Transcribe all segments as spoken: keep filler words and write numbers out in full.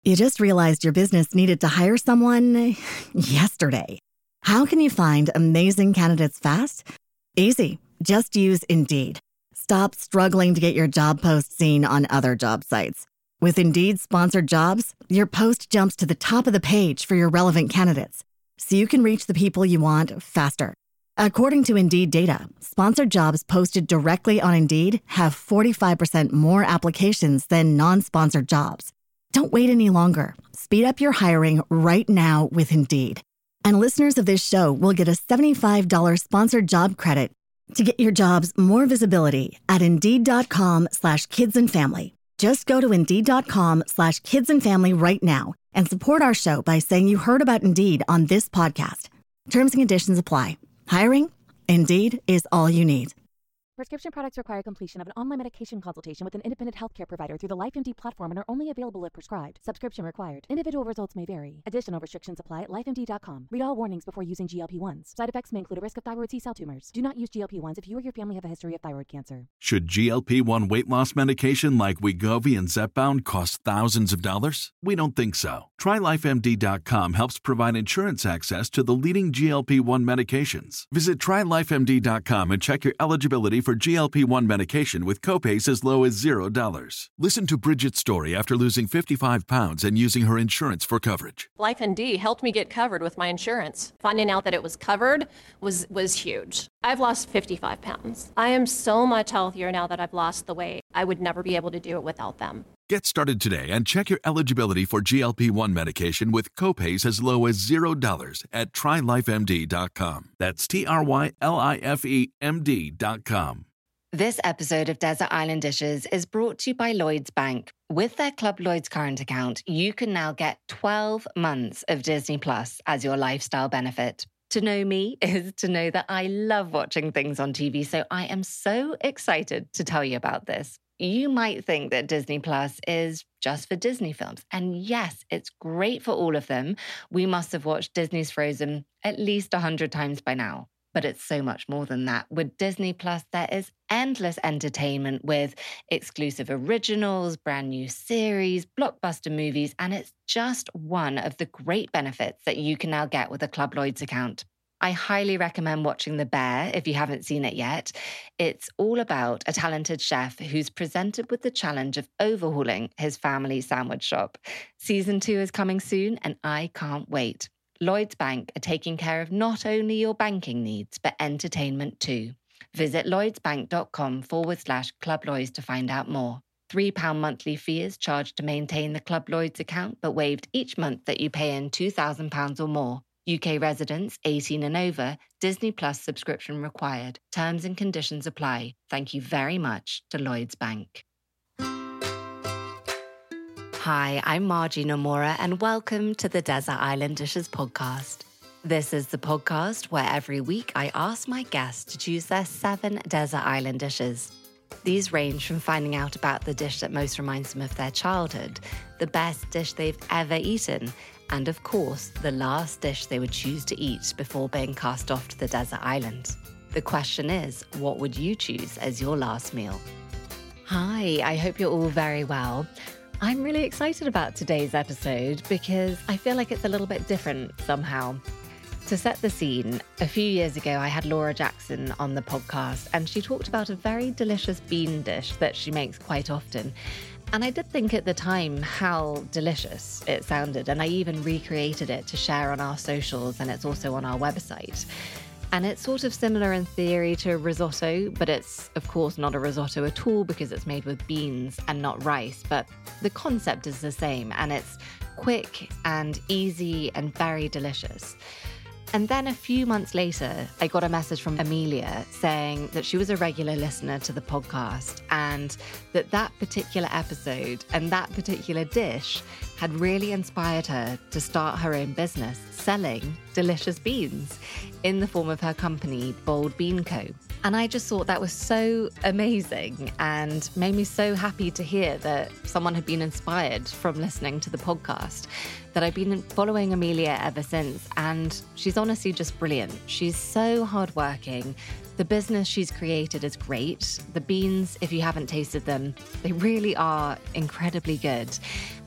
You just realized your business needed to hire someone yesterday. How can you find amazing candidates fast? Easy. Just use Indeed. Stop struggling to get your job post seen on other job sites. With Indeed sponsored jobs, your post jumps to the top of the page for your relevant candidates, so you can reach the people you want faster. According to Indeed data, sponsored jobs posted directly on Indeed have forty-five percent more applications than non-sponsored jobs. Don't wait any longer. Speed up your hiring right now with Indeed. And listeners of this show will get a seventy-five dollars sponsored job credit to get your jobs more visibility at Indeed.com slash kids and family. Just go to Indeed.com slash kids and family right now and support our show by saying you heard about Indeed on this podcast. Terms and conditions apply. Hiring? Indeed is all you need. Prescription products require completion of an online medication consultation with an independent healthcare provider through the LifeMD platform and are only available if prescribed. Subscription required. Individual results may vary. Additional restrictions apply at life M D dot com. Read all warnings before using G L P ones. Side effects may include a risk of thyroid C-cell tumors. Do not use G L P ones if you or your family have a history of thyroid cancer. Should G L P one weight loss medication like Wegovy and Zepbound cost thousands of dollars? We don't think so. Try Life M D dot com helps provide insurance access to the leading G L P one medications. Visit Try Life M D dot com and check your eligibility for G L P one medication with copays as low as zero dollars. Listen to Bridget's story after losing fifty-five pounds and using her insurance for coverage. LifeMD helped me get covered with my insurance. Finding out that it was covered was, was huge. I've lost fifty-five pounds. I am so much healthier now that I've lost the weight. I would never be able to do it without them. Get started today and check your eligibility for G L P one medication with copays as low as zero dollars at Try Life M D dot com. That's T R Y L I F E M D dot com. This episode of Desert Island Dishes is brought to you by Lloyds Bank. With their Club Lloyds current account, you can now get twelve months of Disney Plus as your lifestyle benefit. To know me is to know that I love watching things on T V, so I am so excited to tell you about this. You might think that Disney Plus is just for Disney films. And yes, it's great for all of them. We must have watched Disney's Frozen at least one hundred times by now. But it's so much more than that. With Disney Plus, there is endless entertainment with exclusive originals, brand new series, blockbuster movies, and it's just one of the great benefits that you can now get with a Club Lloyds account. I highly recommend watching The Bear if you haven't seen it yet. It's all about a talented chef who's presented with the challenge of overhauling his family's sandwich shop. Season two is coming soon, and I can't wait. Lloyds Bank are taking care of not only your banking needs, but entertainment too. Visit lloydsbank.com forward slash Club Lloyds to find out more. three pounds monthly fee is charged to maintain the Club Lloyds account, but waived each month that you pay in two thousand pounds or more. U K residents, eighteen and over, Disney Plus subscription required. Terms and conditions apply. Thank you very much to Lloyds Bank. Hi, I'm Margie Nomura, and welcome to the Desert Island Dishes podcast. This is the podcast where every week I ask my guests to choose their seven desert island dishes. These range from finding out about the dish that most reminds them of their childhood, the best dish they've ever eaten, and of course, the last dish they would choose to eat before being cast off to the desert island. The question is, what would you choose as your last meal? Hi, I hope you're all very well. I'm really excited about today's episode because I feel like it's a little bit different somehow. To set the scene, a few years ago I had Laura Jackson on the podcast and she talked about a very delicious bean dish that she makes quite often. And I did think at the time how delicious it sounded, and I even recreated it to share on our socials, and it's also on our website. And it's sort of similar in theory to a risotto, but it's of course not a risotto at all because it's made with beans and not rice. But the concept is the same, and it's quick and easy and very delicious. And then a few months later, I got a message from Amelia saying that she was a regular listener to the podcast and that that particular episode and that particular dish had really inspired her to start her own business selling delicious beans in the form of her company, Bold Bean Co. And I just thought that was so amazing and made me so happy to hear that someone had been inspired from listening to the podcast, that I've been following Amelia ever since. And she's honestly just brilliant. She's so hardworking. The business she's created is great. The beans, if you haven't tasted them, they really are incredibly good.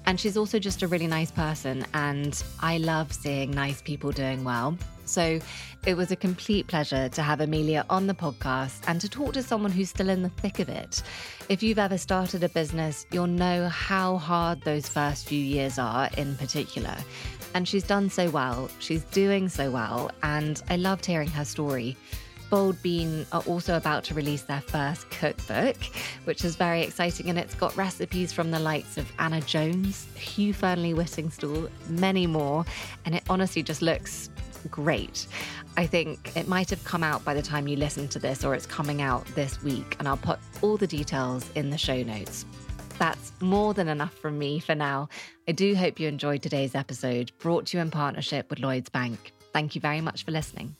And she's also just a really nice person, and I love seeing nice people doing well. So it was a complete pleasure to have Amelia on the podcast and to talk to someone who's still in the thick of it. If you've ever started a business, you'll know how hard those first few years are in particular. And she's done so well, she's doing so well, and I loved hearing her story. Bold Bean are also about to release their first cookbook, which is very exciting, and it's got recipes from the likes of Anna Jones, Hugh Fearnley-Whittingstall, many more, and it honestly just looks great. I think it might have come out by the time you listen to this, or it's coming out this week, and I'll put all the details in the show notes. That's more than enough from me for now. I do hope you enjoyed today's episode, brought to you in partnership with Lloyds Bank. Thank you very much for listening.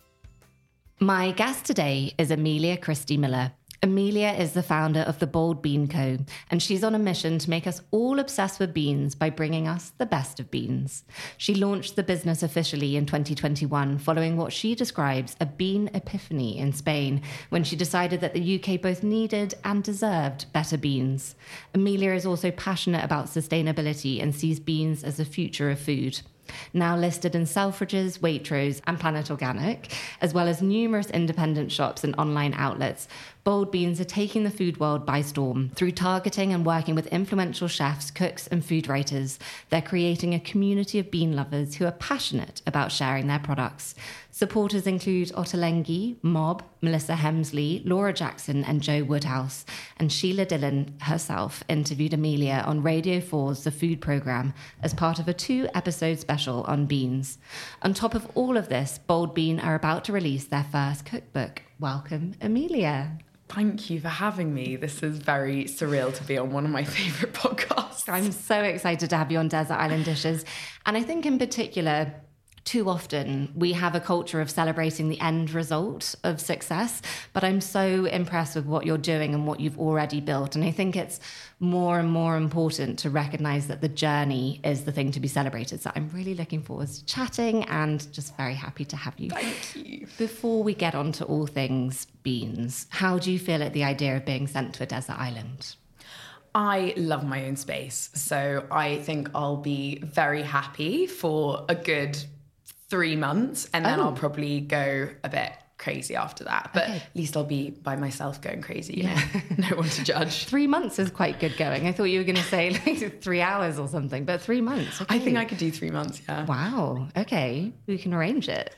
My guest today is Amelia Christie Miller. Amelia is the founder of the Bold Bean Co., and she's on a mission to make us all obsessed with beans by bringing us the best of beans. She launched the business officially in twenty twenty-one following what she describes a bean epiphany in Spain, when she decided that the U K both needed and deserved better beans. Amelia is also passionate about sustainability and sees beans as the future of food. Now listed in Selfridges, Waitrose and Planet Organic, as well as numerous independent shops and online outlets, Bold Beans are taking the food world by storm. Through targeting and working with influential chefs, cooks and food writers, they're creating a community of bean lovers who are passionate about sharing their products. Supporters include Ottolenghi, Mob, Melissa Hemsley, Laura Jackson and Joe Woodhouse. And Sheila Dillon herself interviewed Amelia on Radio four's The Food Programme as part of a two-episode special on beans. On top of all of this, Bold Bean are about to release their first cookbook. Welcome, Amelia. Thank you for having me. This is very surreal to be on one of my favourite podcasts. I'm so excited to have you on Desert Island Dishes. And I think in particular, too often we have a culture of celebrating the end result of success, but I'm so impressed with what you're doing and what you've already built. And I think it's more and more important to recognize that the journey is the thing to be celebrated. So I'm really looking forward to chatting and just very happy to have you. Thank you. Before we get on to all things beans, how do you feel at the idea of being sent to a desert island? I love my own space. So I think I'll be very happy for a good three months and then Oh. I'll probably go a bit crazy after that. But Okay. at least I'll be by myself going crazy. You Yeah. know? No one to judge. Three months is quite good going. I thought you were going to say like three hours or something, but three months. Okay. I think I could do three months, yeah. Wow. Okay. We can arrange it.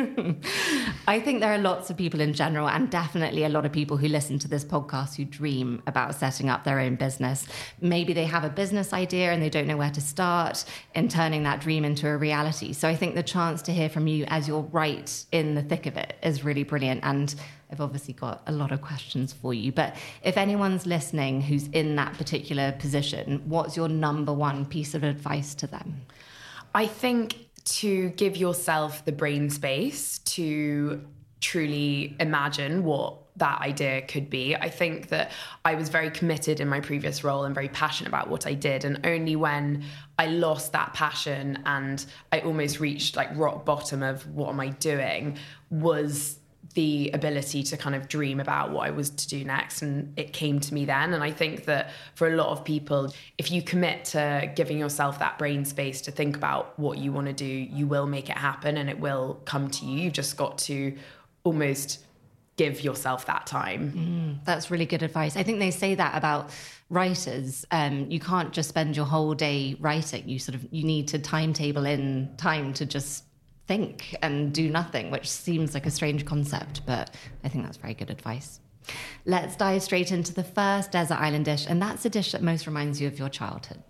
I think there are lots of people in general, and definitely a lot of people who listen to this podcast who dream about setting up their own business. Maybe they have a business idea and they don't know where to start in turning that dream into a reality. So I think the chance to hear from you as you're right in the thick of it is really brilliant. And I've obviously got a lot of questions for you. But if anyone's listening who's in that particular position, what's your number one piece of advice to them? I think to give yourself the brain space to truly imagine what that idea could be. I think that I was very committed in my previous role and very passionate about what I did. And only when I lost that passion and I almost reached like rock bottom of what am I doing was the ability to kind of dream about what I was to do next. And it came to me then. And I think that for a lot of people, if you commit to giving yourself that brain space to think about what you want to do, you will make it happen and it will come to you. You've just got to almost give yourself that time. Mm, that's really good advice. I think they say that about writers. Um, you can't just spend your whole day writing. You sort of, you need to timetable in time to just think and do nothing, which seems like a strange concept, but I think that's very good advice. Let's dive straight into the first desert island dish, and that's a dish that most reminds you of your childhood.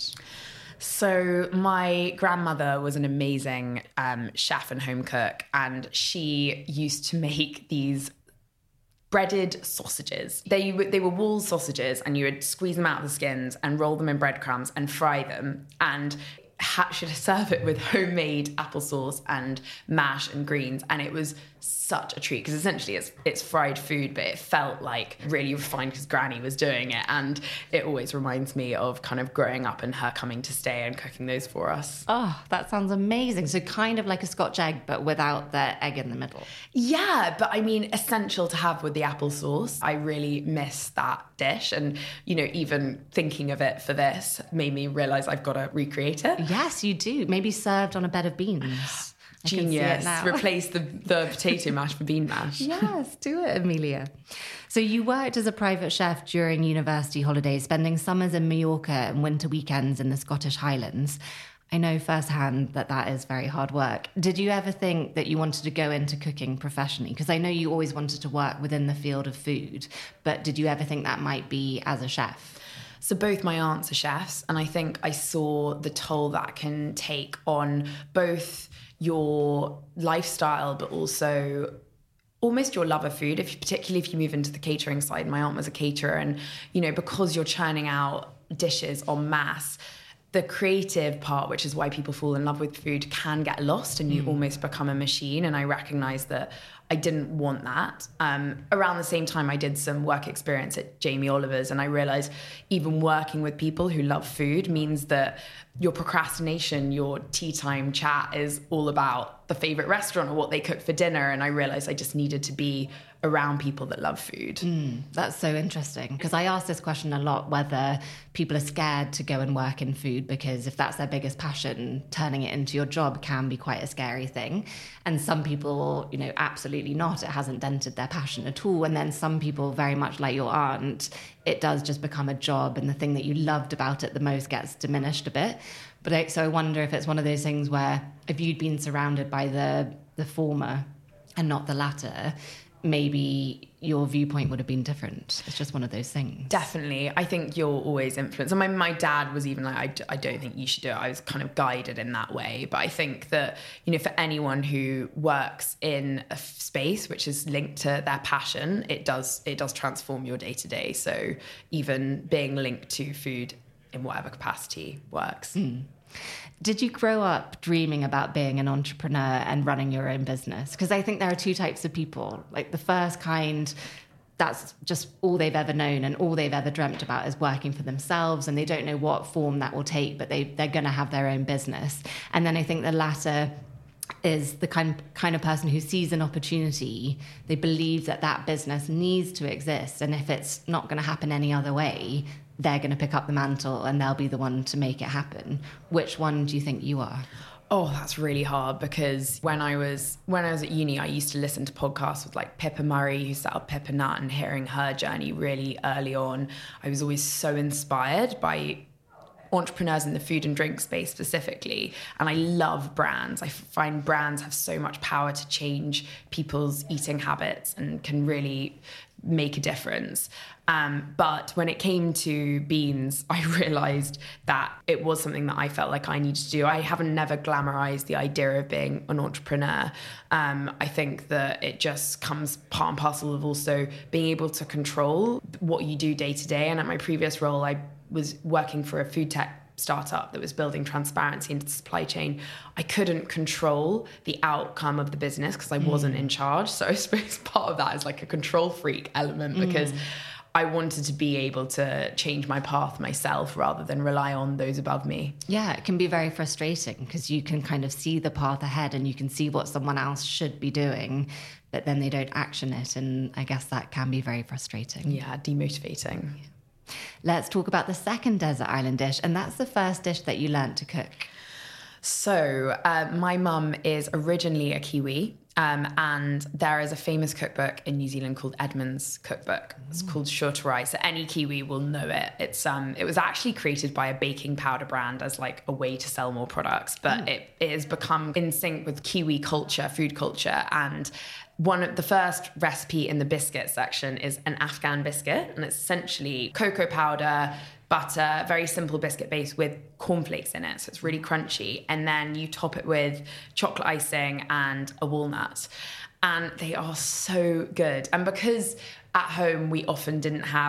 So my grandmother was an amazing um, chef and home cook, and she used to make these breaded sausages. They, they were wall sausages, and you would squeeze them out of the skins and roll them in breadcrumbs and fry them. And ha- should serve it with homemade applesauce and mash and greens. And it was such a treat because essentially it's it's fried food, but it felt like really refined because Granny was doing it. And it always reminds me of kind of growing up and her coming to stay and cooking those for us. Oh, that sounds amazing. So kind of like a Scotch egg, but without the egg in the middle. Yeah, but I mean, essential to have with the applesauce. I really miss that dish. And, you know, even thinking of it for this made me realise I've got to recreate it. Yes, you do. Maybe served on a bed of beans. Genius. Replace the, the potato mash for bean mash. Yes, do it, Amelia. So you worked as a private chef during university holidays, spending summers in Mallorca and winter weekends in the Scottish Highlands. I know firsthand that that is very hard work. Did you ever think that you wanted to go into cooking professionally? Because I know you always wanted to work within the field of food, but did you ever think that might be as a chef? So both my aunts are chefs, and I think I saw the toll that can take on both your lifestyle, but also almost your love of food, if you, particularly if you move into the catering side. My aunt was a caterer, and, you know, because you're churning out dishes en masse, the creative part, which is why people fall in love with food, can get lost and you mm. almost become a machine. And I recognized that I didn't want that. Um, around the same time, I did some work experience at Jamie Oliver's, and I realized even working with people who love food means that your procrastination, your tea time chat is all about the favorite restaurant or what they cook for dinner. And I realized I just needed to be around people that love food. Mm, that's so interesting, because I ask this question a lot, whether people are scared to go and work in food, because if that's their biggest passion, turning it into your job can be quite a scary thing. And some people, you know, absolutely not. It hasn't dented their passion at all. And then some people, very much like your aunt, it does just become a job, and the thing that you loved about it the most gets diminished a bit. But I, so I wonder if it's one of those things where if you'd been surrounded by the the former and not the latter, maybe your viewpoint would have been different. It's just one of those things. Definitely. I think you're always influenced. And my, my dad was even like, I, I don't think you should do it. I was kind of guided in that way. But I think that, you know, for anyone who works in a space which is linked to their passion, it does, it does transform your day to day. So even being linked to food in whatever capacity works. Mm. Did you grow up dreaming about being an entrepreneur and running your own business? Because I think there are two types of people. Like the first kind, that's just all they've ever known and all they've ever dreamt about is working for themselves, and they don't know what form that will take, but they, they're going to have their own business. And then I think the latter is the kind, kind of person who sees an opportunity. They believe that that business needs to exist, and if it's not going to happen any other way, they're going to pick up the mantle and they'll be the one to make it happen. Which one do you think you are? Oh, that's really hard, because when I was when I was at uni, I used to listen to podcasts with like Pippa Murray, who set up Pippa Nut, and hearing her journey really early on, I was always so inspired by entrepreneurs in the food and drink space specifically. And I love brands. I find brands have so much power to change people's eating habits and can really make a difference. Um, but when it came to beans, I realized that it was something that I felt like I needed to do. I haven't never glamorized the idea of being an entrepreneur. Um, I think that it just comes part and parcel of also being able to control what you do day to day. And at my previous role, I was working for a food tech startup that was building transparency into the supply chain. I couldn't control the outcome of the business because I wasn't mm. in charge. So I suppose part of that is like a control freak element, because mm. I wanted to be able to change my path myself rather than rely on those above me. Yeah, it can be very frustrating because you can kind of see the path ahead and you can see what someone else should be doing, but then they don't action it. And I guess that can be very frustrating. Yeah, demotivating. Yeah. Let's talk about the second desert island dish, and that's the first dish that you learned to cook. So uh, my mum is originally a Kiwi, um, and there is a famous cookbook in New Zealand called Edmund's Cookbook. It's mm. called Sure to Rise. So any Kiwi will know it. It's um, it was actually created by a baking powder brand as like a way to sell more products, but mm. it, it has become in sync with Kiwi culture, food culture, and one of the first recipe in the biscuit section is an Afghan biscuit, and it's essentially cocoa powder, butter, very simple biscuit base with cornflakes in it. So it's really crunchy. And then you top it with chocolate icing and a walnut. And they are so good. And because at home we often didn't have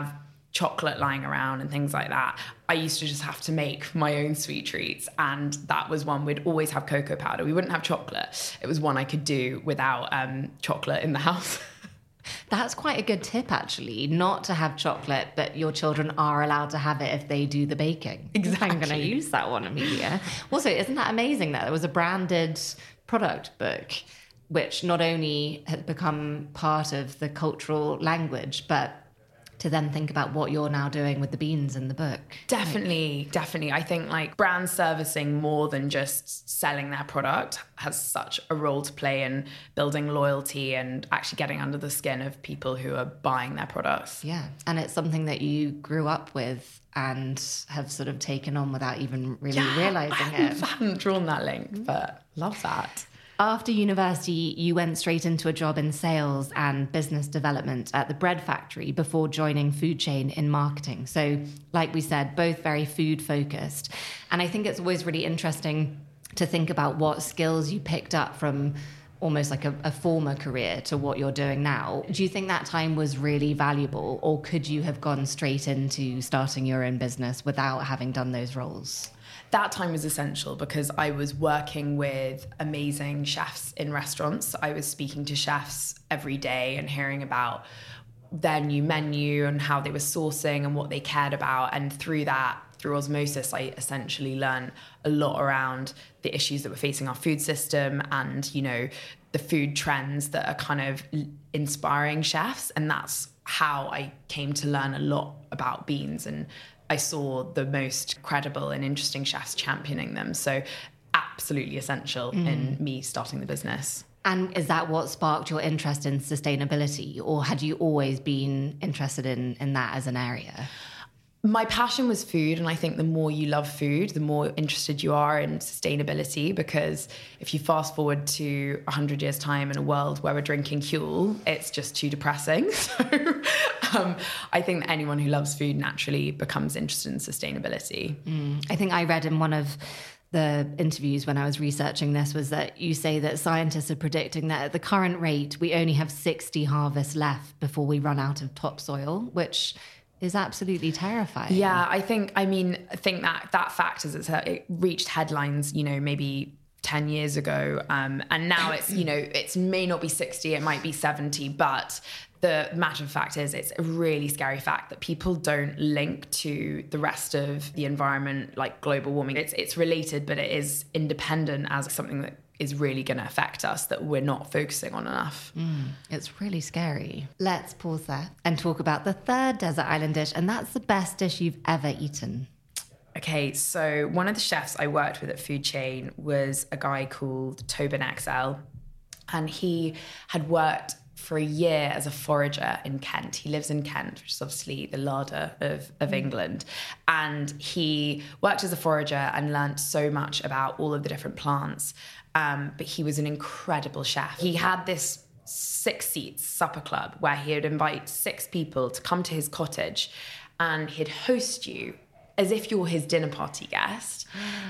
chocolate lying around and things like that, I used to just have to make my own sweet treats. And that was one we'd always have cocoa powder. We wouldn't have chocolate. It was one I could do without um, chocolate in the house. That's quite a good tip, actually, not to have chocolate, but your children are allowed to have it if they do the baking. Exactly. I'm going to use that one, Amelia. Also, isn't that amazing that there was a branded product book, which not only had become part of the cultural language, but to then think about what you're now doing with the beans in the book. Definitely, like, definitely. I think like brand servicing more than just selling their product has such a role to play in building loyalty and actually getting under the skin of people who are buying their products. Yeah, and it's something that you grew up with and have sort of taken on without even really yeah, realising I it. I hadn't drawn that link, but love that. After university, you went straight into a job in sales and business development at the bread factory before joining Food Chain in marketing. So, like we said, both very food focused. And I think it's always really interesting to think about what skills you picked up from almost like a, a former career to what you're doing now. Do you think that time was really valuable, or could you have gone straight into starting your own business without having done those roles? That time was essential because I was working with amazing chefs in restaurants. I was speaking to chefs every day and hearing about their new menu and how they were sourcing and what they cared about. And through that, through osmosis, I essentially learned a lot around the issues that were facing our food system and, you know, the food trends that are kind of inspiring chefs. And that's how I came to learn a lot about beans, and I saw the most credible and interesting chefs championing them. So absolutely essential mm. in me starting the business. And is that what sparked your interest in sustainability, or had you always been interested in, in that as an area? My passion was food, and I think the more you love food, the more interested you are in sustainability, because if you fast forward to one hundred years' time in a world where we're drinking Huel, it's just too depressing. So um, I think that anyone who loves food naturally becomes interested in sustainability. Mm. I think I read in one of the interviews when I was researching this was that you say that scientists are predicting that at the current rate, we only have sixty harvests left before we run out of topsoil, which is absolutely terrifying. Yeah, I think, I mean, I think that that fact is it's, it reached headlines, you know, maybe ten years ago. Um, and now it's, you know, it may not be sixty, it might be seventy, but the matter of fact is it's a really scary fact that people don't link to the rest of the environment, like global warming. It's, it's related, but it is independent as something that is really going to affect us that we're not focusing on enough. Mm, it's really scary. Let's pause there and talk about the third desert island dish, and that's the best dish you've ever eaten. Okay, so one of the chefs I worked with at Food Chain was a guy called Tobin X L, and he had worked for a year as a forager in Kent. He lives in Kent, which is obviously the larder of, of mm. England. And he worked as a forager and learned so much about all of the different plants. Um, but he was an incredible chef. He had this six seats supper club where he would invite six people to come to his cottage, and he'd host you as if you're his dinner party guest.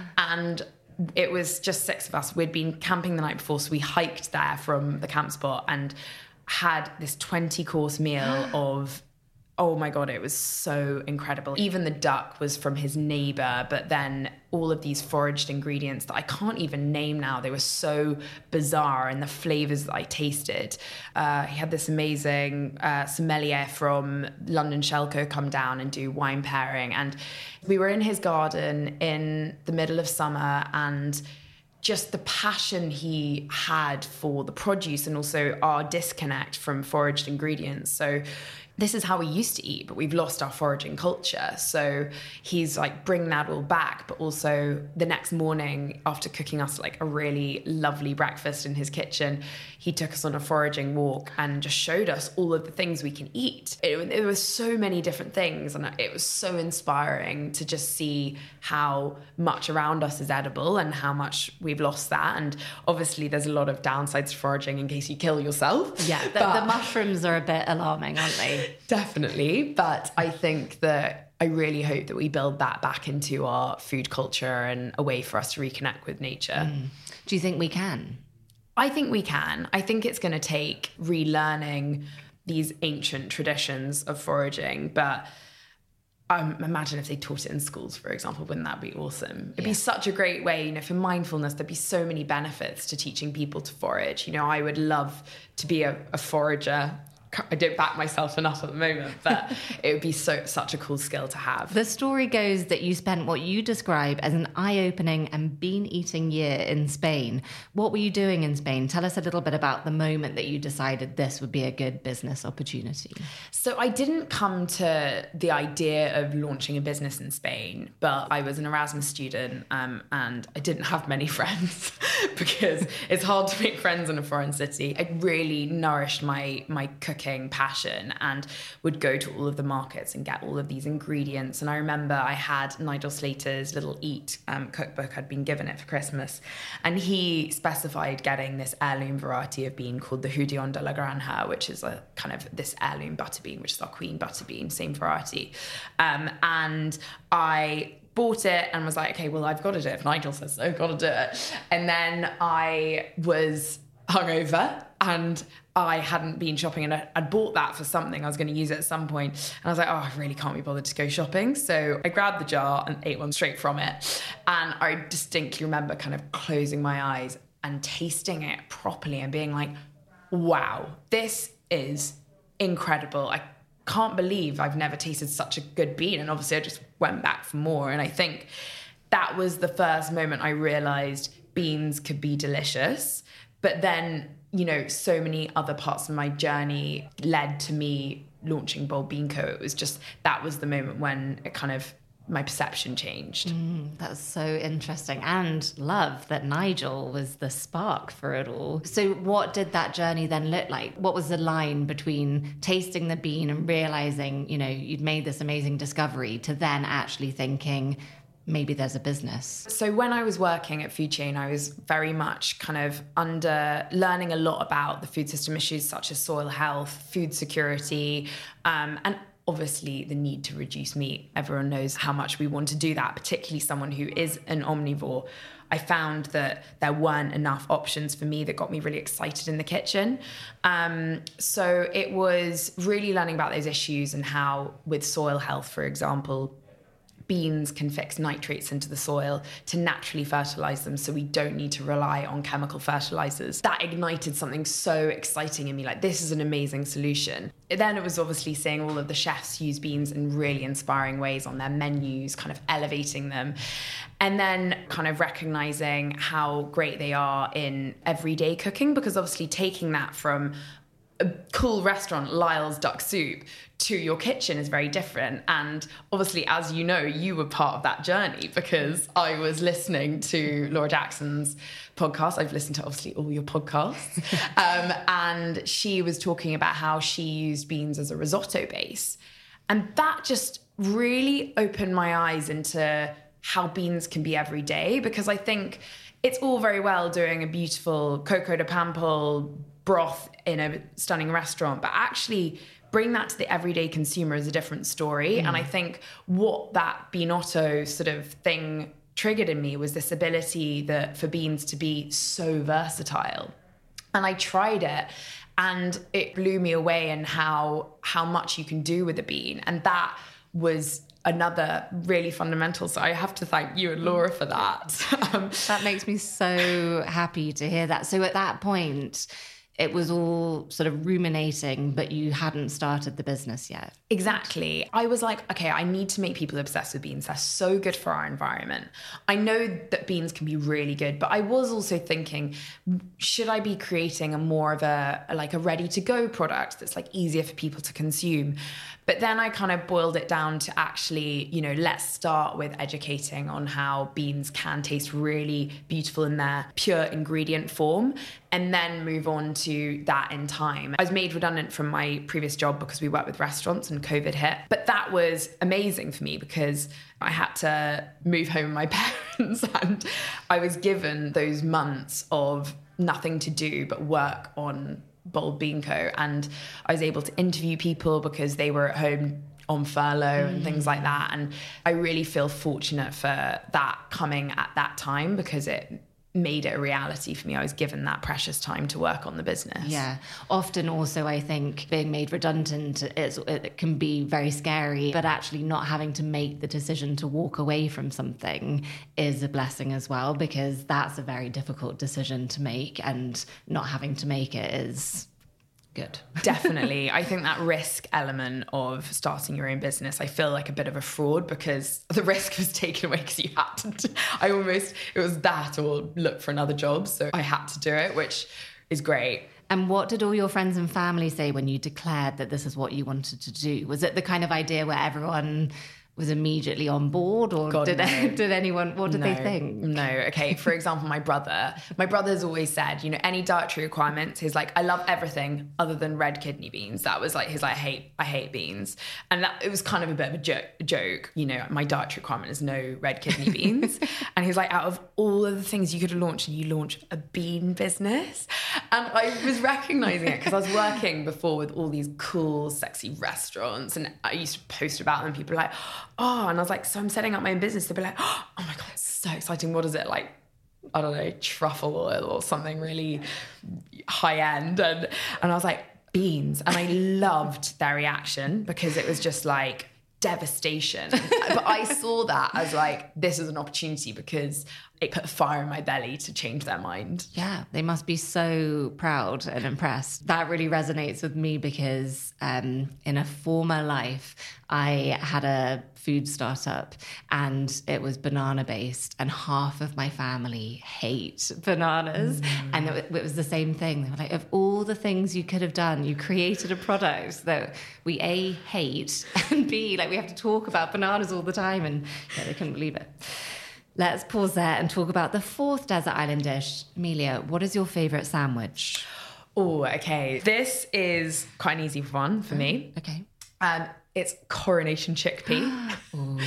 And it was just six of us. We'd been camping the night before, so we hiked there from the camp spot and had this twenty course meal of, oh my God, it was so incredible. Even the duck was from his neighbor, but then all of these foraged ingredients that I can't even name now. They were so bizarre, and the flavors that I tasted. Uh, he had this amazing uh, sommelier from London Shellco come down and do wine pairing. And we were in his garden in the middle of summer, and just the passion he had for the produce and also our disconnect from foraged ingredients. So this is how we used to eat, but we've lost our foraging culture. So he's like bringing that all back, but also the next morning after cooking us like a really lovely breakfast in his kitchen, he took us on a foraging walk and just showed us all of the things we can eat. It, there were so many different things, and it was so inspiring to just see how much around us is edible and how much we've lost that. And obviously there's a lot of downsides to foraging in case you kill yourself. Yeah, the, but, the mushrooms are a bit alarming, aren't they? Definitely. But I think that I really hope that we build that back into our food culture and a way for us to reconnect with nature. Mm. Do you think we can? I think we can. I think it's going to take relearning these ancient traditions of foraging, but Um, imagine if they taught it in schools, for example. Wouldn't that be awesome? It'd yeah. be such a great way, you know, for mindfulness. There'd be so many benefits to teaching people to forage. You know, I would love to be a, a forager. I don't back myself enough at the moment, but it would be so such a cool skill to have. The story goes that you spent what you describe as an eye-opening and bean-eating year in Spain. What were you doing in Spain? Tell us a little bit about the moment that you decided this would be a good business opportunity. So I didn't come to the idea of launching a business in Spain, but I was an Erasmus student um, and I didn't have many friends because it's hard to make friends in a foreign city. It really nourished my my cooking passion and would go to all of the markets and get all of these ingredients. And I remember I had Nigel Slater's little Eat um, cookbook. I'd been given it for Christmas, and he specified getting this heirloom variety of bean called the Judion de la Granja, which is a kind of this heirloom butter bean, which is our queen butter bean, same variety. Um, and I bought it and was like, okay, well, I've got to do it. If Nigel says so, I've got to do it. And then I was hungover and I hadn't been shopping, and I'd bought that for something. I was going to use it at some point. And I was like, oh, I really can't be bothered to go shopping. So I grabbed the jar and ate one straight from it. And I distinctly remember kind of closing my eyes and tasting it properly and being like, wow, this is incredible. I can't believe I've never tasted such a good bean. And obviously I just went back for more. And I think that was the first moment I realized beans could be delicious. But then, you know, so many other parts of my journey led to me launching Bold Bean Co. It was just, that was the moment when it kind of, my perception changed. Mm, that's so interesting. And love that Nigel was the spark for it all. So what did that journey then look like? What was the line between tasting the bean and realizing, you know, you'd made this amazing discovery to then actually thinking, maybe there's a business? So when I was working at Food Chain, I was very much kind of under learning a lot about the food system issues such as soil health, food security, um, and obviously the need to reduce meat. Everyone knows how much we want to do that, particularly someone who is an omnivore. I found that there weren't enough options for me that got me really excited in the kitchen. Um, so it was really learning about those issues and how with soil health, for example, beans can fix nitrates into the soil to naturally fertilize them, so we don't need to rely on chemical fertilizers. That ignited something so exciting in me, like this is an amazing solution. Then it was obviously seeing all of the chefs use beans in really inspiring ways on their menus, kind of elevating them. And then kind of recognizing how great they are in everyday cooking, because obviously taking that from a cool restaurant, Lyle's Duck Soup, to your kitchen is very different. And obviously, as you know, you were part of that journey because I was listening to Laura Jackson's podcast. I've listened to obviously all your podcasts. um, and she was talking about how she used beans as a risotto base. And that just really opened my eyes into how beans can be every day, because I think it's all very well doing a beautiful coco de pample broth in a stunning restaurant, but actually bring that to the everyday consumer is a different story. Mm. And I think what that Beanotto sort of thing triggered in me was this ability that for beans to be so versatile. And I tried it and it blew me away in how how much you can do with a bean. And that was another really fundamental. So I have to thank you and Laura for that. um, that makes me so happy to hear that. So at that point, it was all sort of ruminating, but you hadn't started the business yet. Exactly. I was like, okay, I need to make people obsessed with beans. They're so good for our environment. I know that beans can be really good, but I was also thinking, should I be creating a more of a, like a ready-to-go product that's like easier for people to consume? But then I kind of boiled it down to actually, you know, let's start with educating on how beans can taste really beautiful in their pure ingredient form, and then move on to that in time. I was made redundant from my previous job because we worked with restaurants and COVID hit. But that was amazing for me because I had to move home with my parents and I was given those months of nothing to do but work on Bold Bean Co. And I was able to interview people because they were at home on furlough mm. and things like that. And I really feel fortunate for that coming at that time because it made it a reality for me. I was given that precious time to work on the business. Yeah. Often also, I think being made redundant, it's, it can be very scary, but actually not having to make the decision to walk away from something is a blessing as well, because that's a very difficult decision to make, and not having to make it is good. Definitely. I think that risk element of starting your own business, I feel like a bit of a fraud, because the risk was taken away because you had to do, I almost, it was that or look for another job. So I had to do it, which is great. And what did all your friends and family say when you declared that this is what you wanted to do? Was it the kind of idea where everyone was immediately on board, or God, did no. did anyone, what did no, they think? No, okay. For example, my brother, my brother's always said, you know, any dietary requirements, he's like, I love everything other than red kidney beans. That was like, he's like, I hate, I hate beans. And that, it was kind of a bit of a joke, joke. You know, my dietary requirement is no red kidney beans. And he's like, out of all of the things you could have launched, and you launch a bean business. And I was recognizing it because I was working before with all these cool, sexy restaurants, and I used to post about them. People were like, oh, and I was like, so I'm setting up my own business. They'd be like, oh my God, it's so exciting. What is it? Like, I don't know, truffle oil or something really high end. And, and I was like, beans. And I loved their reaction, because it was just like devastation. But I saw that as like, this is an opportunity, because it put fire in my belly to change their mind. Yeah, they must be so proud and impressed. That really resonates with me, because um, in a former life, I had a food startup, and it was banana based, and half of my family hate bananas. Mm. And it, it was the same thing. They were like, of all the things you could have done, you created a product that we A, hate, and B, like we have to talk about bananas all the time. And yeah, they couldn't believe it. Let's pause there and talk about the fourth desert island dish. Amelia, what is your favourite sandwich? Oh, okay. This is quite an easy one for me. Okay. Um, it's Coronation Chickpea. um,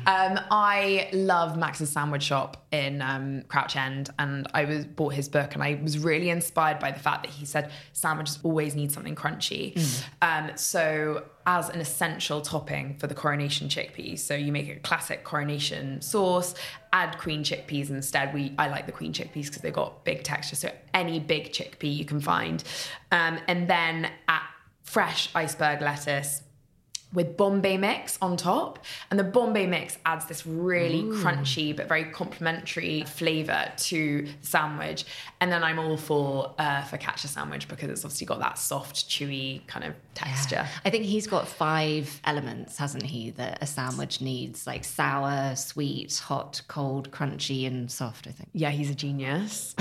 I love Max's Sandwich Shop in um, Crouch End, and I was bought his book, and I was really inspired by the fact that he said sandwiches always need something crunchy. Mm. Um, so as an essential topping for the Coronation Chickpeas, so you make a classic Coronation sauce, add queen chickpeas instead. We I like the queen chickpeas because they've got big texture, so any big chickpea you can find. Um, and then at fresh iceberg lettuce with Bombay mix on top. And the Bombay mix adds this really Ooh. crunchy but very complimentary flavour to the sandwich. And then I'm all for uh, focaccia sandwich, because it's obviously got that soft, chewy kind of texture. Yeah. I think he's got five elements, hasn't he, that a sandwich needs, like sour, sweet, hot, cold, crunchy, and soft, I think. Yeah, he's a genius.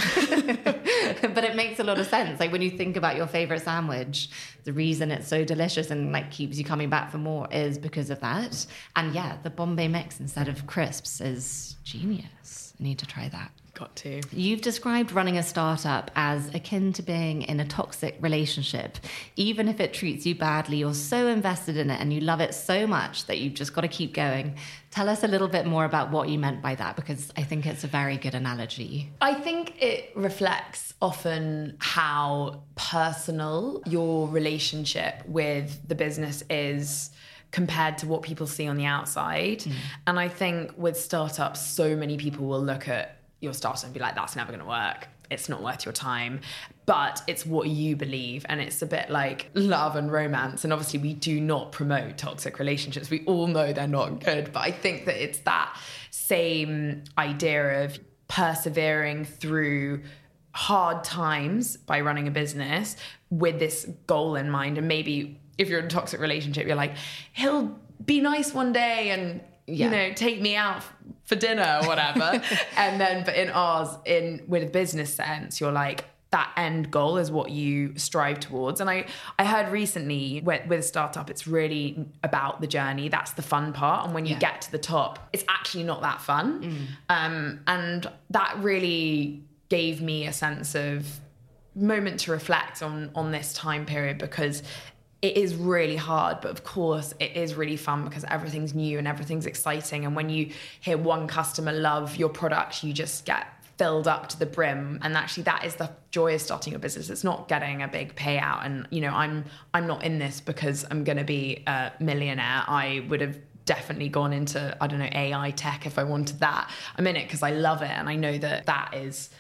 But it makes a lot of sense. Like when you think about your favourite sandwich, the reason it's so delicious and like keeps you coming back for more is because of that. And yeah, the Bombay mix instead of crisps is genius. I need to try that. Got to. You've described running a startup as akin to being in a toxic relationship. Even if it treats you badly, you're so invested in it and you love it so much that you've just got to keep going. Tell us a little bit more about what you meant by that, because I think it's a very good analogy. I think it reflects often how personal your relationship with the business is compared to what people see on the outside. Mm. And I think with startups, so many people will look at your startup and be like, that's never going to work. It's not worth your time. But it's what you believe. And it's a bit like love and romance. And obviously we do not promote toxic relationships. We all know they're not good. But I think that it's that same idea of persevering through hard times by running a business with this goal in mind. And maybe if you're in a toxic relationship, you're like, he'll be nice one day and yeah. you know, take me out for dinner or whatever. And then, but in ours, in with a business sense, you're like, that end goal is what you strive towards. And I, I heard recently with, with a startup, it's really about the journey. That's the fun part. And when you yeah. get to the top, it's actually not that fun. Mm. Um, and that really gave me a sense of moment to reflect on, on this time period, because it is really hard, but of course it is really fun because everything's new and everything's exciting. And when you hear one customer love your product, you just get filled up to the brim. And actually that is the joy of starting a business. It's not getting a big payout. And, you know, I'm, I'm not in this because I'm going to be a millionaire. I would have definitely gone into, I don't know, A I tech if I wanted that. I'm in it because I love it. And I know that that is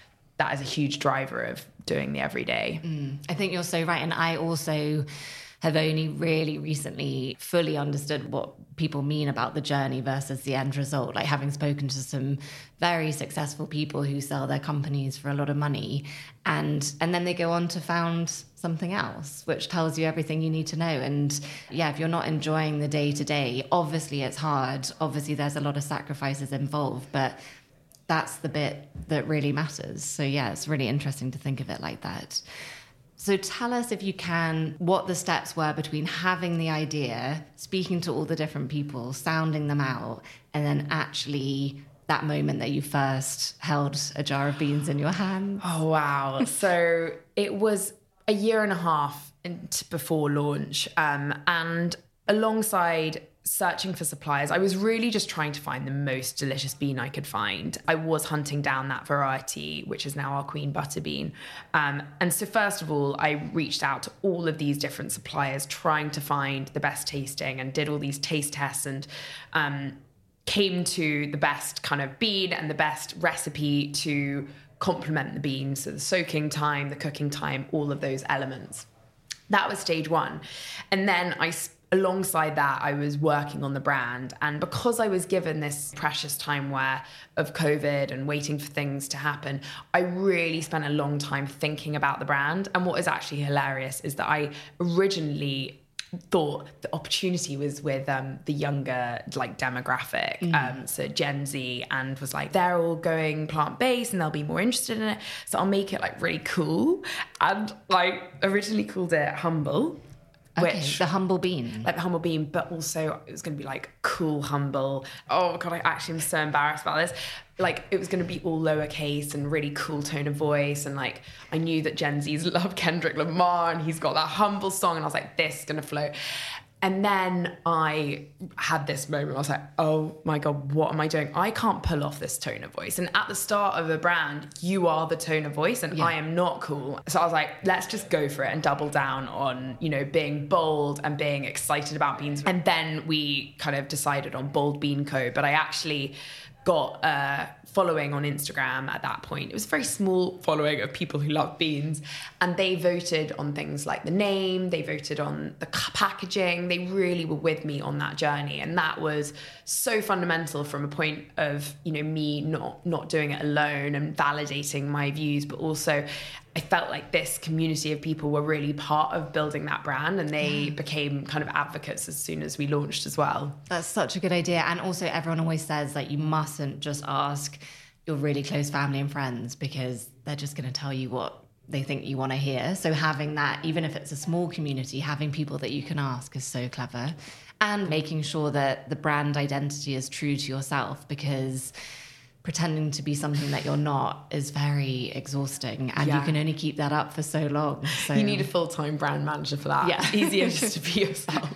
that is a huge driver of doing the everyday. Mm, I think you're so right. And I also have only really recently fully understood what people mean about the journey versus the end result. Like having spoken to some very successful people who sell their companies for a lot of money, and and then they go on to found something else, which tells you everything you need to know. And yeah, if you're not enjoying the day to day, obviously it's hard. Obviously there's a lot of sacrifices involved, but that's the bit that really matters. So yeah, it's really interesting to think of it like that. So tell us, if you can, what the steps were between having the idea, speaking to all the different people, sounding them out, and then actually that moment that you first held a jar of beans in your hand. Oh, wow. So it was a year and a half before launch. Um, and alongside searching for suppliers, I was really just trying to find the most delicious bean I could find. I was hunting down that variety, which is now our Queen Butter bean. Um, and so first of all, I reached out to all of these different suppliers, trying to find the best tasting, and did all these taste tests, and um, came to the best kind of bean and the best recipe to complement the beans. So the soaking time, the cooking time, all of those elements. That was stage one. And then I alongside that, I was working on the brand. And because I was given this precious time where of COVID and waiting for things to happen, I really spent a long time thinking about the brand. And what is actually hilarious is that I originally thought the opportunity was with um, the younger like demographic, mm. um, so Gen Z, and was like, they're all going plant-based and they'll be more interested in it. So I'll make it like really cool. And like originally called it Humble. Okay, which, the humble bean. Like the humble bean, but also it was going to be like cool, humble. Oh God, I actually am so embarrassed about this. Like it was going to be all lowercase and really cool tone of voice. And like, I knew that Gen Zs love Kendrick Lamar and he's got that humble song. And I was like, this is going to float. And then I had this moment. I was like, oh my God, what am I doing? I can't pull off this tone of voice. And at the start of a brand, you are the tone of voice and yeah. I am not cool. So I was like, let's just go for it and double down on, you know, being bold and being excited about beans. And then we kind of decided on Bold Bean Co. But I actually got a following on Instagram at that point. It was a very small following of people who love beans, and they voted on things like the name, they voted on the packaging, they really were with me on that journey. And that was so fundamental from a point of, you know, me not not doing it alone and validating my views, but also I felt like this community of people were really part of building that brand, and they yeah. became kind of advocates as soon as we launched as well. That's such a good idea. And also everyone always says that you mustn't just ask your really close family and friends, because they're just going to tell you what they think you want to hear. So having that, even if it's a small community, having people that you can ask is so clever. And making sure that the brand identity is true to yourself, because pretending to be something that you're not is very exhausting, and yeah. you can only keep that up for so long. So you need a full-time brand manager for that. Yeah. It's easier just to be yourself.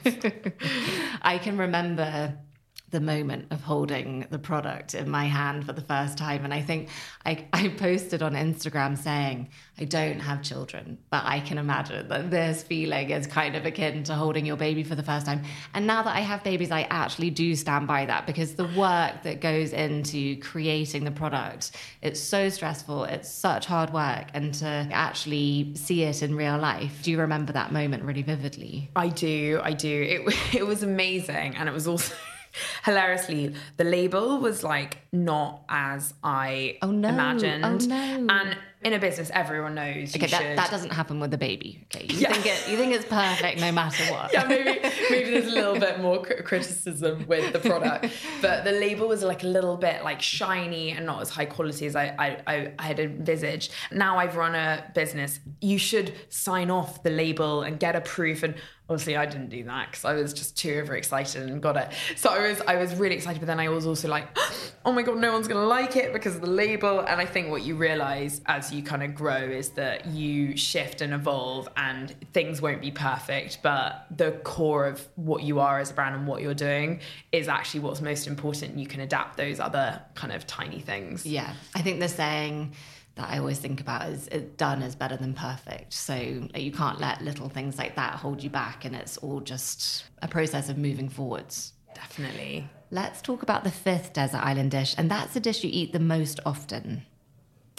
I can remember the moment of holding the product in my hand for the first time. And I think I, I posted on Instagram saying, I don't have children, but I can imagine that this feeling is kind of akin to holding your baby for the first time. And now that I have babies, I actually do stand by that, because the work that goes into creating the product, it's so stressful. It's such hard work. And to actually see it in real life, do you remember that moment really vividly? I do. I do. It, it was amazing. And it was also... hilariously, the label was like not as I oh, no. imagined. Oh, no. And in a business, everyone knows. Okay, you that, should... that doesn't happen with the baby. Okay, you yeah. think it, you think it's perfect no matter what. Yeah, maybe maybe there's a little bit more criticism with the product, but the label was like a little bit like shiny and not as high quality as I I, I had envisaged. Now I've run a business. You should sign off the label and get a proof. And obviously I didn't do that because I was just too overexcited and got it. So I was I was really excited, but then I was also like, oh my God, no one's gonna like it because of the label. And I think what you realize as you kind of grow is that you shift and evolve, and things won't be perfect, but the core of what you are as a brand and what you're doing is actually what's most important. And you can adapt those other kind of tiny things. Yeah, I think the saying that I always think about is done is better than perfect. So you can't let little things like that hold you back, and it's all just a process of moving forwards. Definitely. Let's talk about the fifth desert island dish, and that's the dish you eat the most often.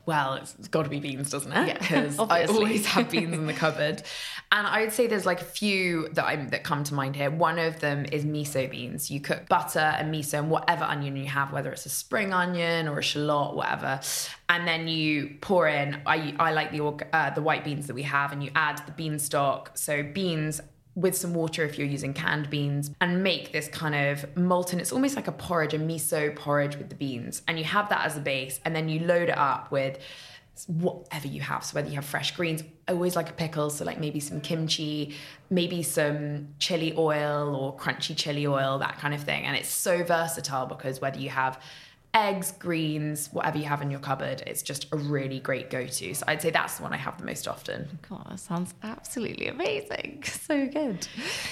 well, it's, it's got to be beans, doesn't it? Yeah, Because I always have beans in the cupboard. And I would say there's like a few that I that come to mind here. One of them is miso beans. You cook butter and miso and whatever onion you have, whether it's a spring onion or a shallot, whatever. And then you pour in, I, I like the uh, the white beans that we have, and you add the bean stock. So beans with some water if you're using canned beans, and make this kind of molten, it's almost like a porridge, a miso porridge with the beans. And you have that as a base, and then you load it up with whatever you have. So whether you have fresh greens, I always like a pickle, so like maybe some kimchi, maybe some chili oil or crunchy chili oil, that kind of thing. And it's so versatile because whether you have eggs, greens, whatever you have in your cupboard, it's just a really great go-to. So I'd say that's the one I have the most often. God, that sounds absolutely amazing. So good.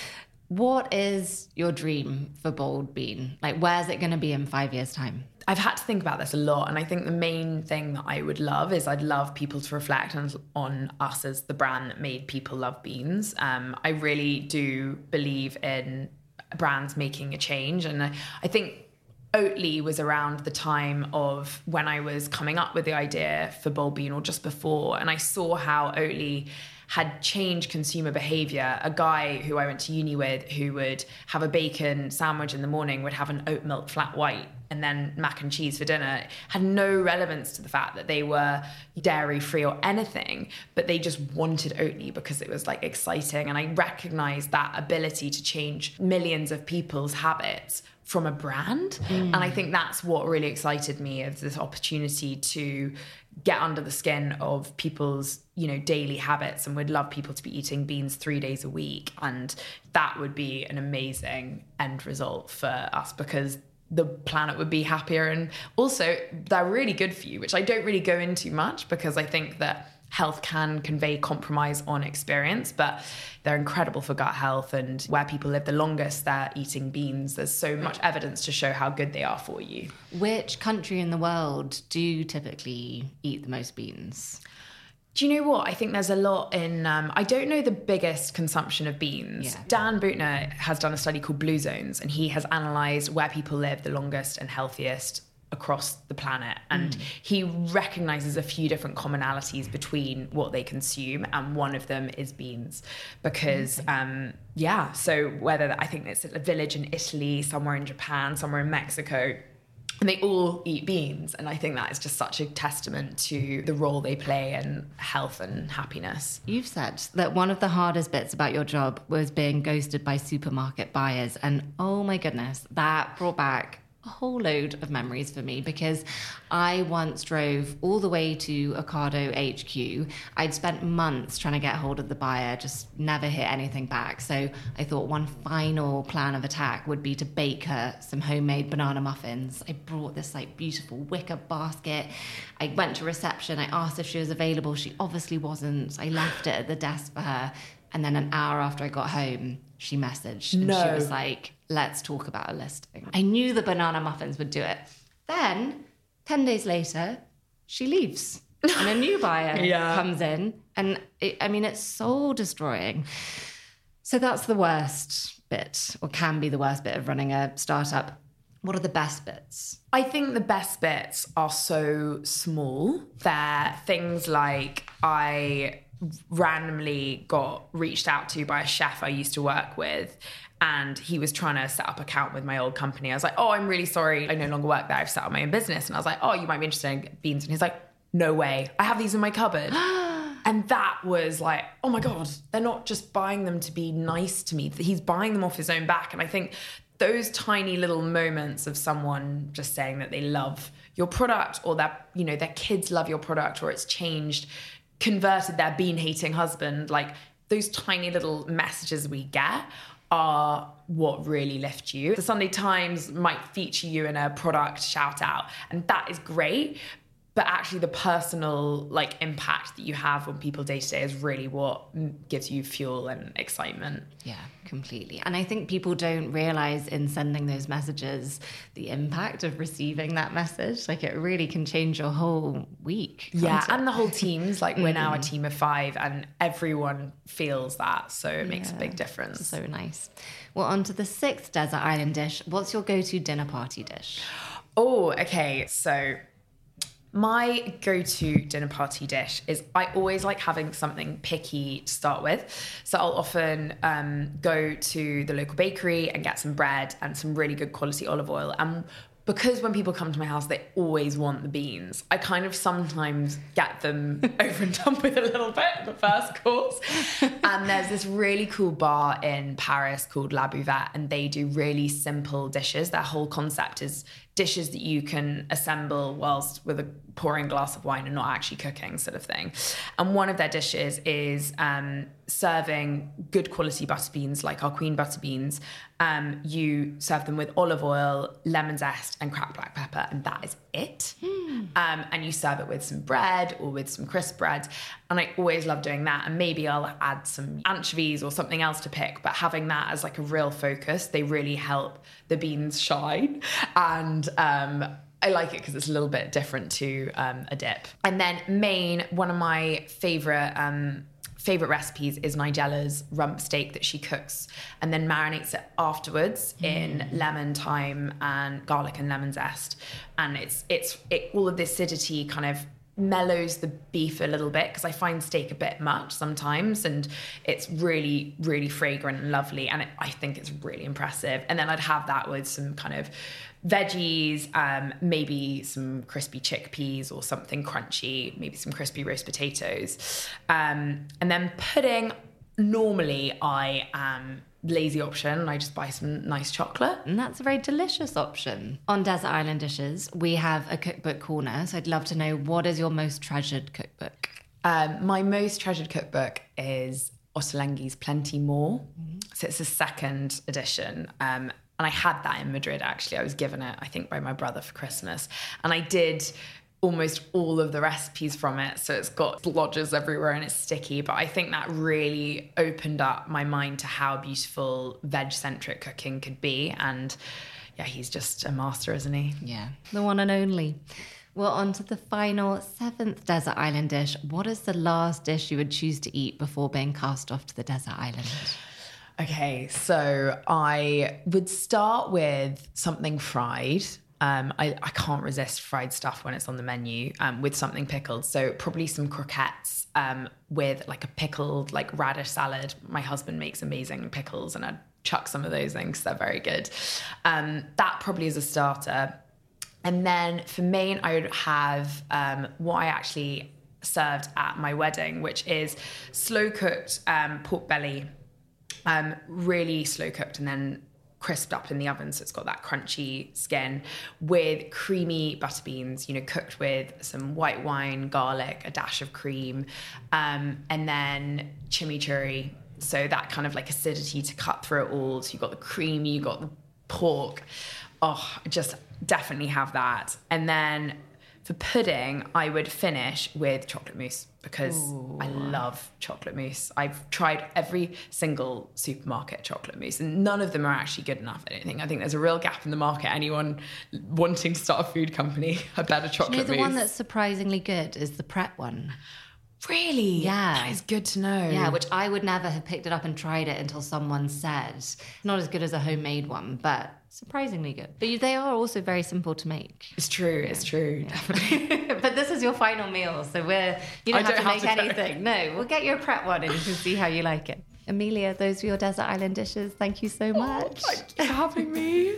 What is your dream for Bold Bean? Like, where's it going to be in five years' time? I've had to think about this a lot, and I think the main thing that I would love is I'd love people to reflect on, on us as the brand that made people love beans. Um, I really do believe in brands making a change, and I, I think Oatly was around the time of when I was coming up with the idea for Bold Bean, or just before, and I saw how Oatly had changed consumer behavior. A guy who I went to uni with who would have a bacon sandwich in the morning would have an oat milk flat white and then mac and cheese for dinner. It had no relevance to the fact that they were dairy free or anything, but they just wanted Oatly because it was like exciting. And I recognized that ability to change millions of people's habits from a brand. Mm. And I think that's what really excited me, of this opportunity to get under the skin of people's, you know, daily habits, and would love people to be eating beans three days a week. And that would be an amazing end result for us, because the planet would be happier. And also they're really good for you, which I don't really go into much because I think that health can convey compromise on experience, but they're incredible for gut health, and where people live the longest, they're eating beans. There's so much evidence to show how good they are for you. Which country in the world do you typically eat the most beans? Do you know what? I think there's a lot in, um, I don't know the biggest consumption of beans. Yeah. Dan Buettner has done a study called Blue Zones, and he has analysed where people live the longest and healthiest across the planet, and mm. he recognises a few different commonalities between what they consume, and one of them is beans. Because mm. um yeah so whether I think it's a village in Italy, somewhere in Japan, somewhere in Mexico, and they all eat beans, and I think that is just such a testament to the role they play in health and happiness. You've said that one of the hardest bits about your job was being ghosted by supermarket buyers, and oh my goodness, that brought back a whole load of memories for me, because I once drove all the way to Ocado H Q. I'd spent months trying to get hold of the buyer, just never hit anything back. So I thought one final plan of attack would be to bake her some homemade banana muffins. I brought this like beautiful wicker basket. I went to reception. I asked if she was available. She obviously wasn't. I left it at the desk for her. And then an hour after I got home, she messaged. And no. she was like, let's talk about a listing. I knew the banana muffins would do it. Then, ten days later, she leaves. And a new buyer yeah. comes in. And it, I mean, it's soul destroying. So that's the worst bit, or can be the worst bit of running a startup. What are the best bits? I think the best bits are so small. They're things like I randomly got reached out to by a chef I used to work with, and he was trying to set up an account with my old company. I was like, oh, I'm really sorry, I no longer work there, I've set up my own business. And I was like, oh, you might be interested in beans. And he's like, no way, I have these in my cupboard. And that was like, oh my God, they're not just buying them to be nice to me, he's buying them off his own back. And I think those tiny little moments of someone just saying that they love your product, or that, you know, their kids love your product, or it's changed, converted their bean-hating husband, like those tiny little messages we get are what really lift you. The Sunday Times might feature you in a product shout out, and that is great. But actually the personal like impact that you have on people day to day is really what gives you fuel and excitement. Yeah, completely. And I think people don't realize in sending those messages the impact of receiving that message. Like it really can change your whole week. Yeah, it? and the whole teams, like we're now a team of five and everyone feels that. So it makes yeah, a big difference. So nice. Well, on to the sixth desert island dish. What's your go-to dinner party dish? Oh, okay. So My go-to dinner party dish is I always like having something picky to start with. So I'll often um, go to the local bakery and get some bread and some really good quality olive oil. And because when people come to my house, they always want the beans, I kind of sometimes get them over and done with a little bit in the first course. And there's this really cool bar in Paris called La Buvette, and they do really simple dishes. Their whole concept is dishes that you can assemble whilst with a pouring glass of wine and not actually cooking, sort of thing. And one of their dishes is um, serving good quality butter beans, like our Queen butter beans. Um, you serve them with olive oil, lemon zest, and cracked black pepper, and that is it. Mm. Um, and you serve it with some bread or with some crisp bread. And I always love doing that. And maybe I'll add some anchovies or something else to pick, but having that as like a real focus, they really help the beans shine. And um, I like it because it's a little bit different to um, a dip. And then main, one of my favorite um, favorite recipes is Nigella's rump steak that she cooks and then marinates it afterwards mm. in lemon, thyme, and garlic and lemon zest. And it's it's it, all of the acidity kind of mellows the beef a little bit, because I find steak a bit much sometimes, and it's really, really fragrant and lovely, and it, I think it's really impressive. And then I'd have that with some kind of veggies, um, maybe some crispy chickpeas or something crunchy, maybe some crispy roast potatoes. Um, and then pudding, normally I am lazy option. I just buy some nice chocolate. And that's a very delicious option. On Desert Island Dishes, we have a cookbook corner. So I'd love to know, what is your most treasured cookbook? Um, my most treasured cookbook is Ottolenghi's Plenty More. Mm-hmm. So it's a second edition. Um, and I had that in Madrid, actually. I was given it, I think, by my brother for Christmas. And I did almost all of the recipes from it, so it's got blotches everywhere and it's sticky, but I think that really opened up my mind to how beautiful veg-centric cooking could be. And yeah, he's just a master, isn't he? Yeah, the one and only. Well, on to the final seventh desert island dish. What is the last dish you would choose to eat before being cast off to the desert island? Okay, so I would start with something fried. Um, I, I can't resist fried stuff when it's on the menu, um, with something pickled. So probably some croquettes um, with like a pickled like radish salad. My husband makes amazing pickles, and I'd chuck some of those in because they're very good. Um, that probably is a starter. And then for main, I would have um, what I actually served at my wedding, which is slow cooked um, pork belly, um, really slow cooked, and then crisped up in the oven, so it's got that crunchy skin, with creamy butter beans, you know, cooked with some white wine, garlic, a dash of cream, um, and then chimichurri, so that kind of like acidity to cut through it all. So you've got the cream, you've got the pork. Oh, just definitely have that. And then for pudding, I would finish with chocolate mousse, because Ooh. I love chocolate mousse. I've tried every single supermarket chocolate mousse, and none of them are actually good enough, I don't think. I think there's a real gap in the market. Anyone wanting to start a food company, a better chocolate you know, the mousse. one that's surprisingly good is the Pret one. Really? Yeah. That is good to know. Yeah, which I would never have picked it up and tried it until someone said. Not as good as a homemade one, but surprisingly good. But they are also very simple to make. It's true, it's true, yeah. definitely. But this is your final meal, so we're you don't, have, don't to have to make to anything. No, we'll get you a Pret one and you can see how you like it. Amelia, those were your desert island dishes. Thank you so much. Oh, thank you for having me.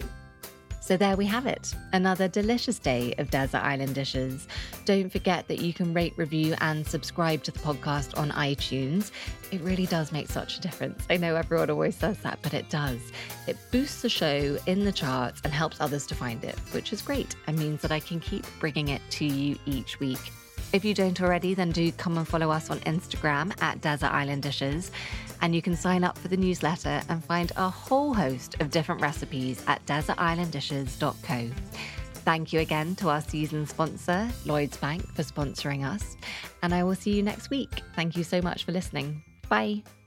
So there we have it, another delicious day of Desert Island Dishes. Don't forget that you can rate, review and subscribe to the podcast on iTunes. It really does make such a difference. I know everyone always says that, but it does. It boosts the show in the charts and helps others to find it, which is great and means that I can keep bringing it to you each week. If you don't already, then do come and follow us on Instagram at Desert Island Dishes. And you can sign up for the newsletter and find a whole host of different recipes at desert island dishes dot co. Thank you again to our season sponsor, Lloyds Bank, for sponsoring us. And I will see you next week. Thank you so much for listening. Bye.